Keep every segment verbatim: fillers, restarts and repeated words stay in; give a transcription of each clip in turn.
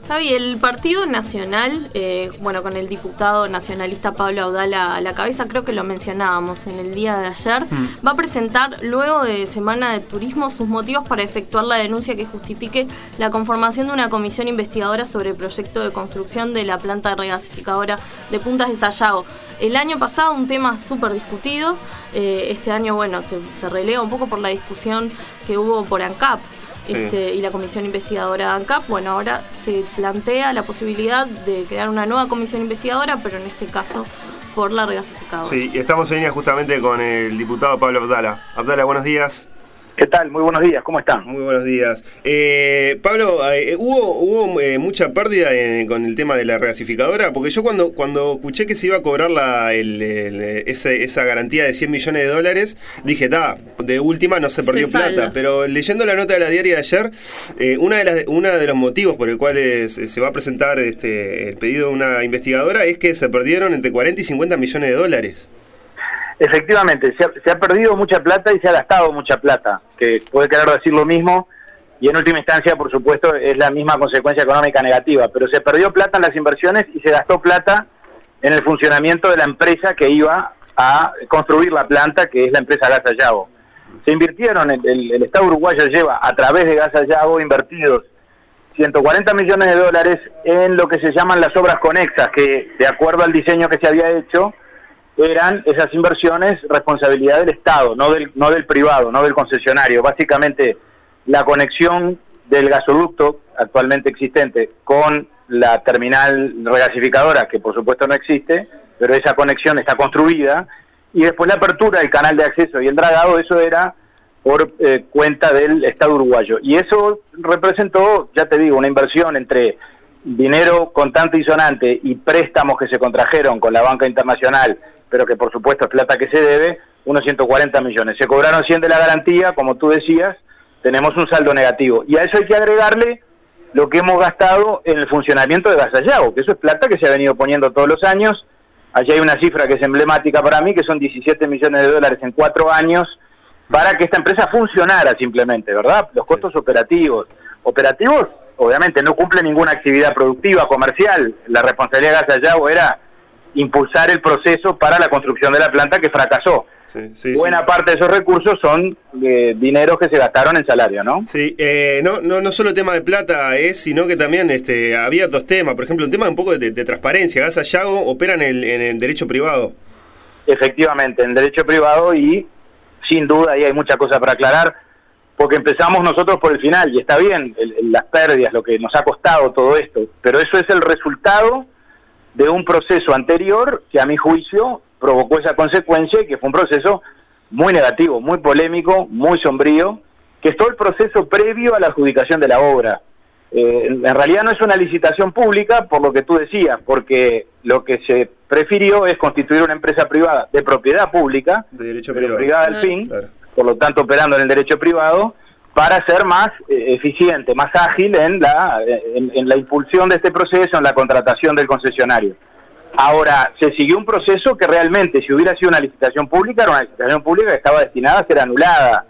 Javi, el Partido Nacional, eh, bueno, con el diputado nacionalista Pablo Abdala a la cabeza, creo que lo mencionábamos en el día de ayer, mm. va a presentar luego de Semana de Turismo sus motivos para efectuar la denuncia que justifique la conformación de una comisión investigadora sobre el proyecto de construcción de la planta regasificadora de Puntas de Sayago. El año pasado un tema súper discutido, eh, este año, bueno, se, se relega un poco por la discusión que hubo por ANCAP. Este, sí. Y la comisión investigadora ANCAP, bueno, ahora se plantea la posibilidad de crear una nueva comisión investigadora, pero en este caso por la regasificadora. Sí, y estamos en línea justamente con el diputado Pablo Abdala. Abdala, buenos días. ¿Qué tal? Muy buenos días, ¿cómo están? Muy buenos días. Eh, Pablo, eh, ¿hubo, hubo eh, mucha pérdida en, con el tema de la regasificadora? Porque yo cuando cuando escuché que se iba a cobrar la, el, el, esa, esa garantía de cien millones de dólares, dije, da, de última no se perdió se plata. Salda. Pero leyendo la nota de la diaria de ayer, eh, una de las una de los motivos por el cual es, se va a presentar este el pedido de una investigadora es que se perdieron entre cuarenta y cincuenta millones de dólares. Efectivamente, se ha, se ha perdido mucha plata y se ha gastado mucha plata, que puede querer decir lo mismo, y en última instancia, por supuesto, es la misma consecuencia económica negativa, pero se perdió plata en las inversiones y se gastó plata en el funcionamiento de la empresa que iba a construir la planta, que es la empresa Gas Sayago. Se invirtieron, el, el, el Estado uruguayo lleva a través de Gas Sayago invertidos ciento cuarenta millones de dólares en lo que se llaman las obras conexas, que de acuerdo al diseño que se había hecho, eran esas inversiones responsabilidad del Estado, no del, no del privado, no del concesionario. Básicamente, la conexión del gasoducto actualmente existente con la terminal regasificadora, que por supuesto no existe, pero esa conexión está construida, y después la apertura del canal de acceso y el dragado, eso era por eh, cuenta del Estado uruguayo. Y eso representó, ya te digo, una inversión entre dinero contante y sonante y préstamos que se contrajeron con la banca internacional, pero que por supuesto es plata que se debe, unos ciento cuarenta millones. Se cobraron cien de la garantía, como tú decías, tenemos un saldo negativo. Y a eso hay que agregarle lo que hemos gastado en el funcionamiento de Gas Sayago, que eso es plata que se ha venido poniendo todos los años. Allí hay una cifra que es emblemática para mí, que son diecisiete millones de dólares en cuatro años, para que esta empresa funcionara simplemente, ¿verdad? Los costos sí. operativos. Operativos, obviamente, no cumple ninguna actividad productiva, comercial. La responsabilidad de Gas Sayago era impulsar el proceso para la construcción de la planta, que fracasó. Sí, sí, Buena sí. parte de esos recursos son eh, dineros que se gastaron en salario, ¿no? Sí, eh, no, no, no solo tema de plata es, sino que también este, había dos temas. Por ejemplo, un tema un poco de, de transparencia. Gas Sayago opera en el, en el derecho privado. Efectivamente, en derecho privado, y sin duda ahí hay mucha cosa para aclarar, porque empezamos nosotros por el final, y está bien, el, el, las pérdidas, lo que nos ha costado todo esto, pero eso es el resultado de un proceso anterior que a mi juicio provocó esa consecuencia, y que fue un proceso muy negativo, muy polémico, muy sombrío, que es todo el proceso previo a la adjudicación de la obra. Eh, en, en realidad no es una licitación pública, por lo que tú decías, porque lo que se prefirió es constituir una empresa privada de propiedad pública, de derecho pero privado, privada al fin, claro. Por lo tanto operando en el derecho privado, para ser más eh, eficiente, más ágil en la, en, en la impulsión de este proceso, en la contratación del concesionario. Ahora, se siguió un proceso que realmente, si hubiera sido una licitación pública, era una licitación pública que estaba destinada a ser anulada,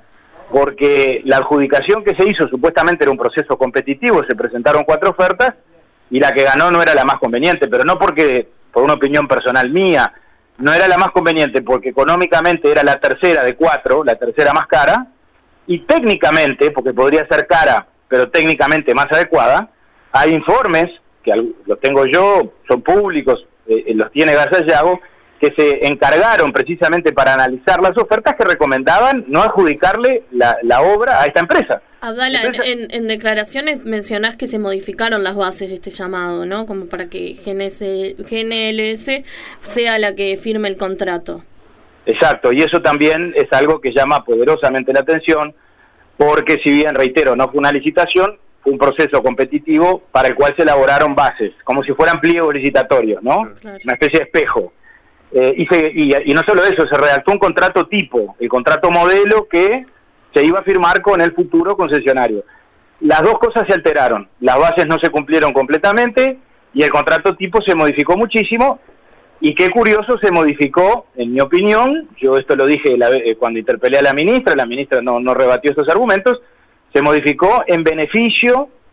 porque la adjudicación que se hizo supuestamente era un proceso competitivo, se presentaron cuatro ofertas, y la que ganó no era la más conveniente, pero no porque, por una opinión personal mía, no era la más conveniente, porque económicamente era la tercera de cuatro, la tercera más cara, y técnicamente, porque podría ser cara, pero técnicamente más adecuada, hay informes, que los tengo yo, son públicos, eh, los tiene Gas Sayago, que se encargaron precisamente para analizar las ofertas que recomendaban no adjudicarle la, la obra a esta empresa. Abdala, Entonces, en, en declaraciones mencionás que se modificaron las bases de este llamado, ¿no? Como para que G N L S sea la que firme el contrato. Exacto, y eso también es algo que llama poderosamente la atención, porque si bien, reitero, no fue una licitación, fue un proceso competitivo para el cual se elaboraron bases, como si fueran pliegos licitatorios, ¿no? Claro. Una especie de espejo. Eh, y, se, y, y no solo eso, se redactó un contrato tipo, el contrato modelo que se iba a firmar con el futuro concesionario. Las dos cosas se alteraron, las bases no se cumplieron completamente y el contrato tipo se modificó muchísimo. Y qué curioso, se modificó, en mi opinión, yo esto lo dije la, eh, cuando interpelé a la ministra, la ministra no, no rebatió estos argumentos, se modificó en beneficio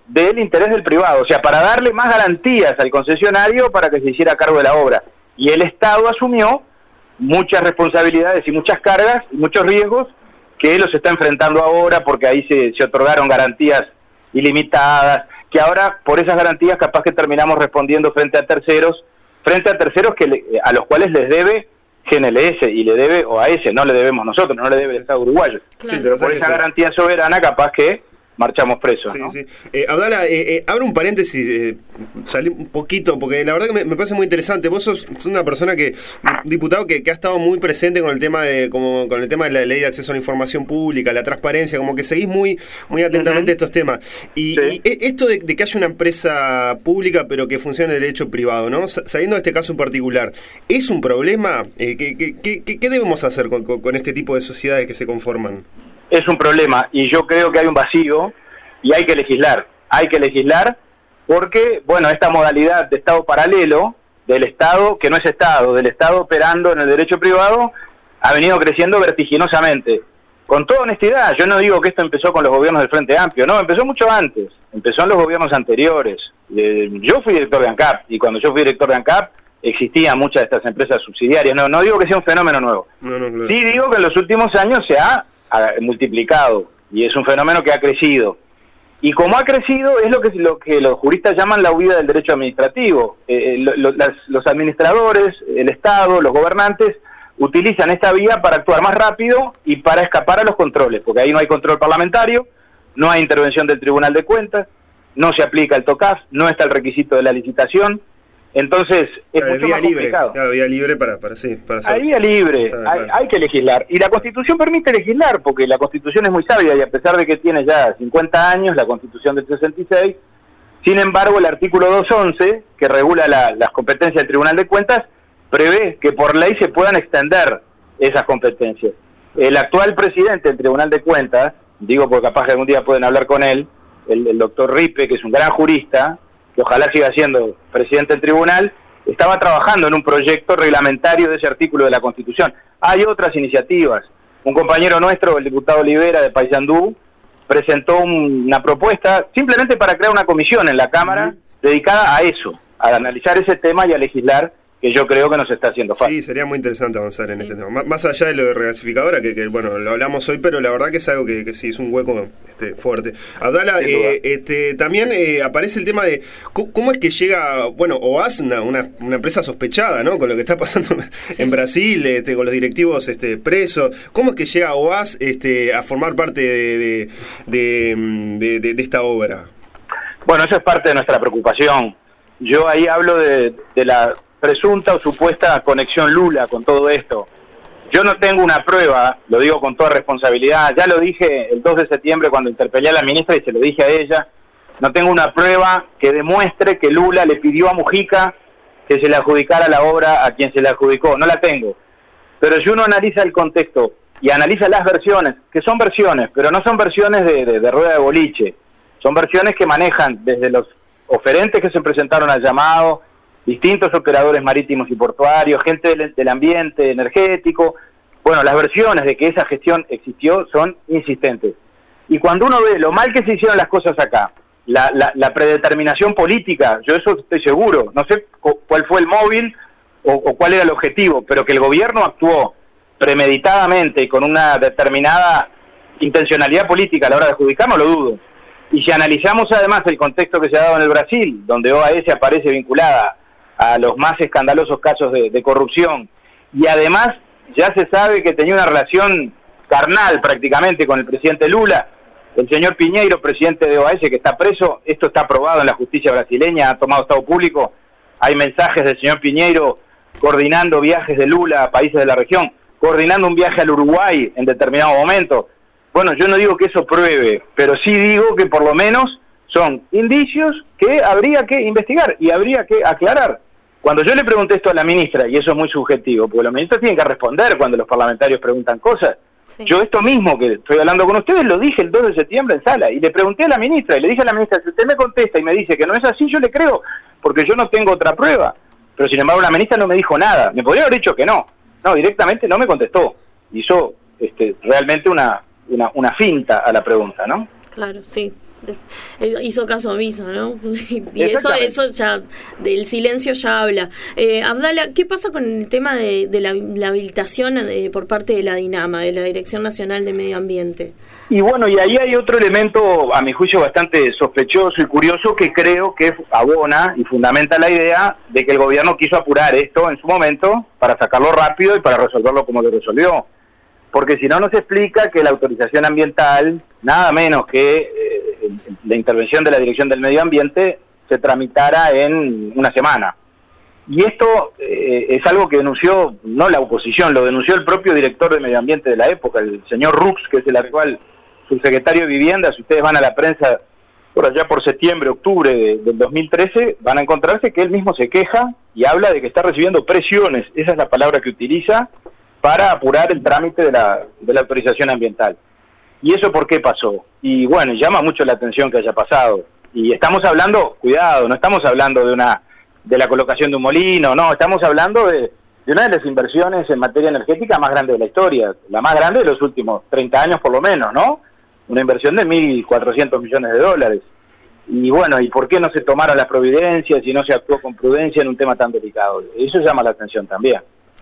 del interés del privado, o sea, para darle más garantías al concesionario para que se hiciera cargo de la obra. Y el Estado asumió muchas responsabilidades y muchas cargas y muchos riesgos que él los está enfrentando ahora, porque ahí se, se otorgaron garantías ilimitadas, que ahora por esas garantías capaz que terminamos respondiendo frente a terceros, frente a terceros que le, a los cuales les debe G N L S y le debe O A S, no le debemos nosotros, no le debe el Estado uruguayo. Claro. Sí, por esa garantía soberana capaz que marchamos presos, sí, ¿no? Sí. Eh, Abdala, eh, eh, abro un paréntesis, eh, salí un poquito, porque la verdad que me, me parece muy interesante. Vos sos, sos una persona que, un diputado que, que ha estado muy presente con el tema de, como, con el tema de la ley de acceso a la información pública, la transparencia, como que seguís muy, muy atentamente uh-huh. estos temas. Y, sí. y esto de, de que haya una empresa pública, pero que funcione en el derecho privado, ¿no? Sabiendo de este caso en particular, ¿es un problema? Eh, ¿qué, qué, qué, ¿Qué debemos hacer con, con, con este tipo de sociedades que se conforman? Es un problema, y yo creo que hay un vacío y hay que legislar, hay que legislar porque, bueno, esta modalidad de Estado paralelo, del Estado, que no es Estado, del Estado operando en el derecho privado, ha venido creciendo vertiginosamente. Con toda honestidad, yo no digo que esto empezó con los gobiernos del Frente Amplio, no, empezó mucho antes, empezó en los gobiernos anteriores. Eh, yo fui director de ANCAP, y cuando yo fui director de ANCAP, existían muchas de estas empresas subsidiarias. No, no digo que sea un fenómeno nuevo. No, no, claro. Sí digo que en los últimos años se ha multiplicado y es un fenómeno que ha crecido, y como ha crecido es lo que lo que los juristas llaman la huida del derecho administrativo. eh, lo, lo, las, los administradores, el Estado, los gobernantes utilizan esta vía para actuar más rápido y para escapar a los controles, porque ahí no hay control parlamentario, no hay intervención del Tribunal de Cuentas, no se aplica el TOCAF, no está el requisito de la licitación. Entonces, es claro, mucho más libre, complicado. Claro, vía libre para, para, sí, para hacer. Hay vía libre, claro, hay, claro. hay que legislar. Y la Constitución permite legislar, porque la Constitución es muy sabia, y a pesar de que tiene ya cincuenta años, la Constitución del sesenta y seis, sin embargo, el artículo doscientos once, que regula la, las competencias del Tribunal de Cuentas, prevé que por ley se puedan extender esas competencias. El actual presidente del Tribunal de Cuentas, digo porque capaz que algún día pueden hablar con él, el, el doctor Ripe, que es un gran jurista, que ojalá siga siendo presidente del tribunal, estaba trabajando en un proyecto reglamentario de ese artículo de la Constitución. Hay otras iniciativas. Un compañero nuestro, el diputado Olivera de Paysandú, presentó un, una propuesta simplemente para crear una comisión en la Cámara uh-huh. dedicada a eso, a analizar ese tema y a legislar, que yo creo que nos está haciendo fácil. Sí, sería muy interesante avanzar sí. en este tema. Más, más allá de lo de regasificadora, que, que bueno, lo hablamos hoy, pero la verdad que es algo que, que sí, es un hueco este, fuerte. Abdala, eh, este, también eh, aparece el tema de cómo es que llega, bueno, O A S, una, una, una empresa sospechada, ¿no? Con lo que está pasando sí. en Brasil, este, con los directivos este, presos. ¿Cómo es que llega O A S este, a formar parte de, de, de, de, de, de esta obra? Bueno, eso es parte de nuestra preocupación. Yo ahí hablo de, de la presunta o supuesta conexión Lula con todo esto. Yo no tengo una prueba, lo digo con toda responsabilidad, ya lo dije el dos de septiembre cuando interpelé a la ministra y se lo dije a ella, no tengo una prueba que demuestre que Lula le pidió a Mujica que se le adjudicara la obra a quien se le adjudicó, no la tengo. Pero si uno analiza el contexto y analiza las versiones, que son versiones, pero no son versiones de, de, de rueda de boliche, son versiones que manejan desde los oferentes que se presentaron al llamado, distintos operadores marítimos y portuarios, gente del, del ambiente energético. Bueno, las versiones de que esa gestión existió son insistentes. Y cuando uno ve lo mal que se hicieron las cosas acá, la, la, la predeterminación política, yo eso estoy seguro, no sé cuál fue el móvil o, o cuál era el objetivo, pero que el gobierno actuó premeditadamente y con una determinada intencionalidad política a la hora de adjudicar, no lo dudo. Y si analizamos además el contexto que se ha dado en el Brasil, donde O A S aparece vinculada a los más escandalosos casos de, de corrupción, y además ya se sabe que tenía una relación carnal prácticamente con el presidente Lula, el señor Piñeiro, presidente de O A S, que está preso, esto está aprobado en la justicia brasileña, ha tomado estado público, hay mensajes del señor Piñeiro coordinando viajes de Lula a países de la región, coordinando un viaje al Uruguay en determinado momento. Bueno, yo no digo que eso pruebe, pero sí digo que por lo menos son indicios que habría que investigar y habría que aclarar. Cuando yo le pregunté esto a la ministra, y eso es muy subjetivo, porque los ministros tienen que responder cuando los parlamentarios preguntan cosas, sí. Yo esto mismo que estoy hablando con ustedes lo dije el dos de septiembre en sala, y le pregunté a la ministra, y le dije a la ministra, si usted me contesta y me dice que no es así, yo le creo, porque yo no tengo otra prueba. Pero sin embargo la ministra no me dijo nada, me podría haber dicho que no, no, directamente no me contestó, hizo este, realmente una, una, una finta a la pregunta, ¿no? Claro, sí. hizo caso omiso, ¿no? Y eso, eso ya, del silencio ya habla. Eh, Abdala, ¿qué pasa con el tema de, de la, la habilitación eh, por parte de la DINAMA, de la Dirección Nacional de Medio Ambiente? Y bueno, y ahí hay otro elemento, a mi juicio, bastante sospechoso y curioso, que creo que abona y fundamenta la idea de que el gobierno quiso apurar esto en su momento para sacarlo rápido y para resolverlo como lo resolvió. Porque si no, nos explica que la autorización ambiental, nada menos que eh, la intervención de la Dirección del Medio Ambiente, se tramitara en una semana. Y esto eh, es algo que denunció, no la oposición, lo denunció el propio director de Medio Ambiente de la época, el señor Rux, que es el actual subsecretario de Vivienda. Si ustedes van a la prensa por allá por septiembre, octubre de, del dos mil trece, van a encontrarse que él mismo se queja y habla de que está recibiendo presiones, esa es la palabra que utiliza, para apurar el trámite de la, de la autorización ambiental. ¿Y eso por qué pasó? Y bueno, llama mucho la atención que haya pasado. Y estamos hablando, cuidado, no estamos hablando de una de la colocación de un molino, no, estamos hablando de, de una de las inversiones en materia energética más grande de la historia, la más grande de los últimos treinta años por lo menos, ¿no? Una inversión de mil cuatrocientos millones de dólares. Y bueno, ¿y por qué no se tomaron las providencias y no se actuó con prudencia en un tema tan delicado? Eso llama la atención también.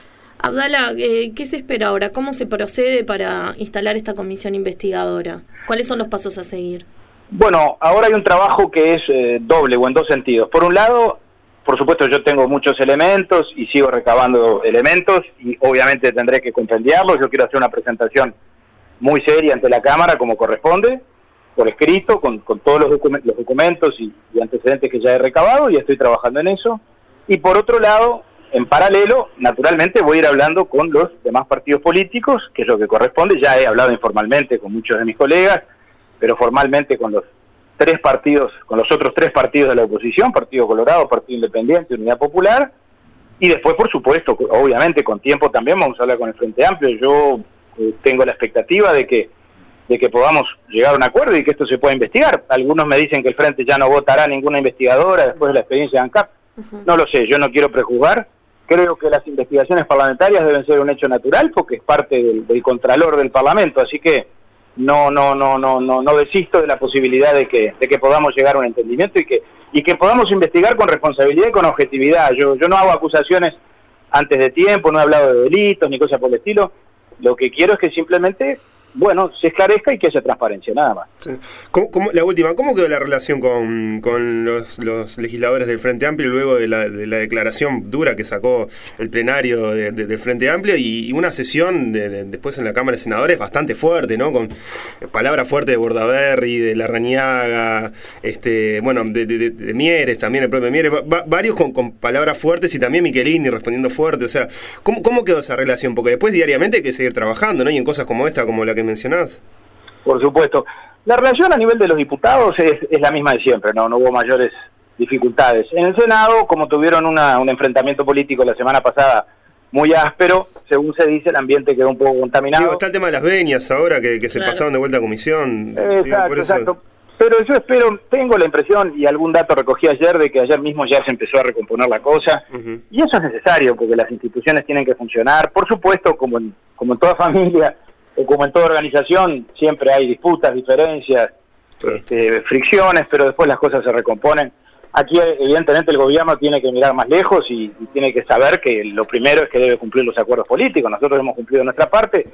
Abdala, eh, ¿qué se espera ahora? ¿Cómo se procede para instalar esta comisión investigadora? ¿Cuáles son los pasos a seguir? Bueno, ahora hay un trabajo que es eh, doble o en dos sentidos. Por un lado, por supuesto yo tengo muchos elementos y sigo recabando elementos y obviamente tendré que compendiarlos. Yo quiero hacer una presentación muy seria ante la Cámara como corresponde, por escrito, con, con todos los, document los documentos y, y antecedentes que ya he recabado, y estoy trabajando en eso. Y por otro lado, en paralelo, naturalmente voy a ir hablando con los demás partidos políticos, que es lo que corresponde. Ya he hablado informalmente con muchos de mis colegas, pero formalmente con los tres partidos, con los otros tres partidos de la oposición, Partido Colorado, Partido Independiente, Unidad Popular, y después, por supuesto, obviamente con tiempo también vamos a hablar con el Frente Amplio. Yo eh, tengo la expectativa de que de que podamos llegar a un acuerdo y que esto se pueda investigar. Algunos me dicen que el Frente ya no votará ninguna investigadora después de la experiencia de ANCAP. Uh-huh. No lo sé, yo no quiero prejuzgar. Creo que las investigaciones parlamentarias deben ser un hecho natural porque es parte del, del contralor del Parlamento, así que no no no no no no desisto de la posibilidad de que de que podamos llegar a un entendimiento y que y que podamos investigar con responsabilidad y con objetividad. Yo yo no hago acusaciones antes de tiempo, no he hablado de delitos ni cosas por el estilo. Lo que quiero es que simplemente, bueno, se esclarezca y que haya transparencia, nada más. Sí. ¿Cómo, cómo, la última, ¿cómo quedó la relación con, con los, los legisladores del Frente Amplio luego de la, de la declaración dura que sacó el plenario de, de, del Frente Amplio y, y una sesión de, de, después en la Cámara de Senadores bastante fuerte, ¿no? Con palabras fuertes de Bordaberry, de Larrañaga, este, bueno, de, de, de Mieres también, el propio Mieres, va, varios con, con palabras fuertes y también Michelini respondiendo fuerte. O sea, ¿cómo, cómo quedó esa relación? Porque después diariamente hay que seguir trabajando, ¿no? Y en cosas como esta, como la que mencionás. Por supuesto. La relación a nivel de los diputados es, es la misma de siempre, no no hubo mayores dificultades. En el Senado, como tuvieron una, un enfrentamiento político la semana pasada muy áspero, según se dice, el ambiente quedó un poco contaminado. Digo, está el tema de las venias ahora, que, que se claro. pasaron de vuelta a comisión. Exacto, Digo, por eso... exacto. Pero yo espero, tengo la impresión, y algún dato recogí ayer, de que ayer mismo ya se empezó a recomponer la cosa, uh-huh. y eso es necesario, porque las instituciones tienen que funcionar. Por supuesto, como en, como en toda familia, o como en toda organización, siempre hay disputas, diferencias, sí. este, fricciones, pero después las cosas se recomponen. Aquí, evidentemente, el gobierno tiene que mirar más lejos y, y tiene que saber que lo primero es que debe cumplir los acuerdos políticos. Nosotros hemos cumplido nuestra parte.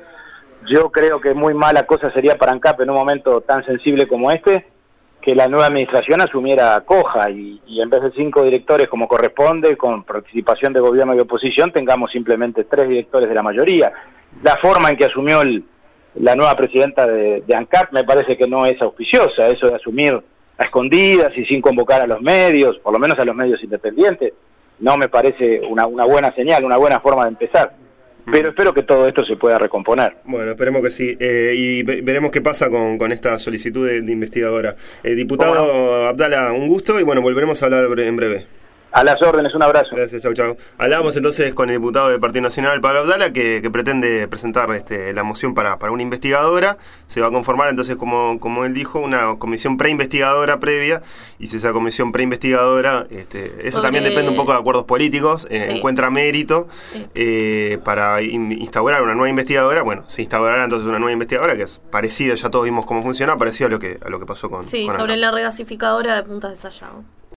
Yo creo que muy mala cosa sería para ANCAP en un momento tan sensible como este, que la nueva administración asumiera coja y, y en vez de cinco directores como corresponde, con participación de gobierno y oposición, tengamos simplemente tres directores de la mayoría. La forma en que asumió el, la nueva presidenta de, de ANCAP me parece que no es auspiciosa, eso de asumir a escondidas y sin convocar a los medios, por lo menos a los medios independientes, no me parece una, una buena señal, una buena forma de empezar. Pero espero que todo esto se pueda recomponer. Bueno, esperemos que sí. Eh, y ve veremos qué pasa con, con esta solicitud de, de investigadora. Eh, diputado bueno. Abdala, un gusto y bueno, volveremos a hablar en breve. A las órdenes, un abrazo. Gracias, chau, chau. Hablábamos entonces con el diputado del Partido Nacional, Pablo Abdala, que, que pretende presentar este, la moción para, para una investigadora. Se va a conformar entonces, como, como él dijo, una comisión preinvestigadora previa, y si esa comisión preinvestigadora, este, eso Sobre... también depende un poco de acuerdos políticos, eh, sí. encuentra mérito sí. eh, para in, instaurar una nueva investigadora. Bueno, se instaurará entonces una nueva investigadora que es parecida, ya todos vimos cómo funciona, parecido a lo que, a lo que pasó con... Sí, con sobre Ana. La regasificadora de Punta de Sayago.